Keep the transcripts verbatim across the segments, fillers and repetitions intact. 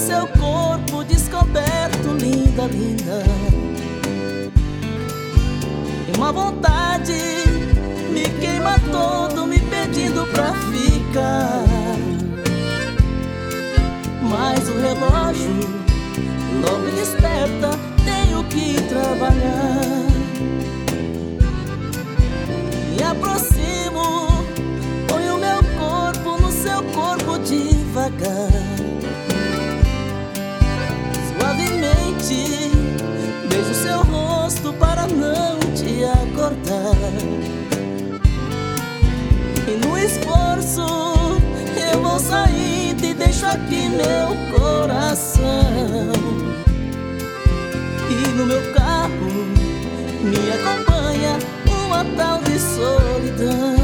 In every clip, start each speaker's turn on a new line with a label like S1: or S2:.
S1: seu corpo descoberto, linda, linda. E uma vontade me queima todo, me pedindo pra ficar. Mas o relógio logo me desperta, tenho que trabalhar. Me aproximo, ponho meu corpo no seu corpo devagar. Suavemente beijo seu rosto para não te acordar. E no esforço eu vou saindo e deixo aqui meu coração. E no meu carro me acompanha uma tal de solidão.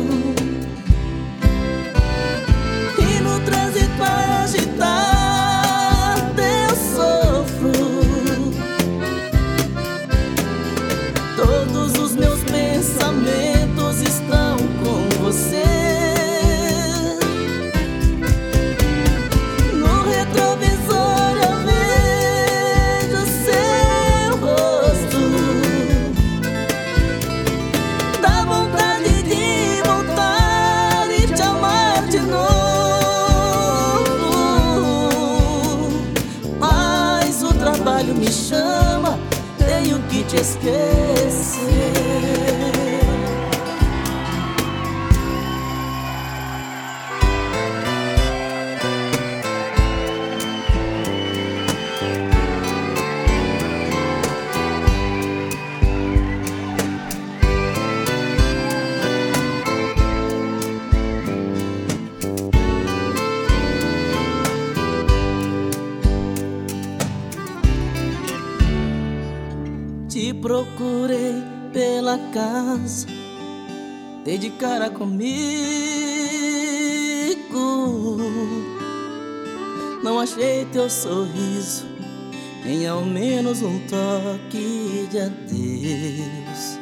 S1: E no trânsito agitado eu sofro. Todos os meus pensamentos estão com você. No retrovisor eu vejo seu rosto. Dá vontade de voltar e te amar de novo. Mas o trabalho me chama, tenho que te esquecer. Te procurei pela casa, dei de cara comigo. Não achei teu sorriso, nem ao menos um toque de adeus.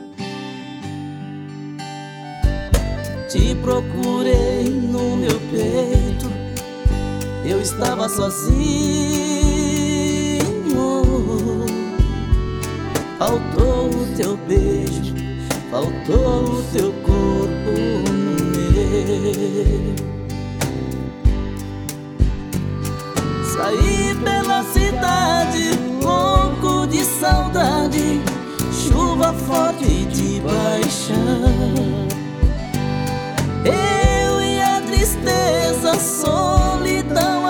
S1: Te procurei no meu peito, eu estava sozinho. Faltou o teu beijo, faltou o teu corpo no meu. Saí pela cidade, louco de saudade, chuva forte de paixão. Eu e a tristeza, solidão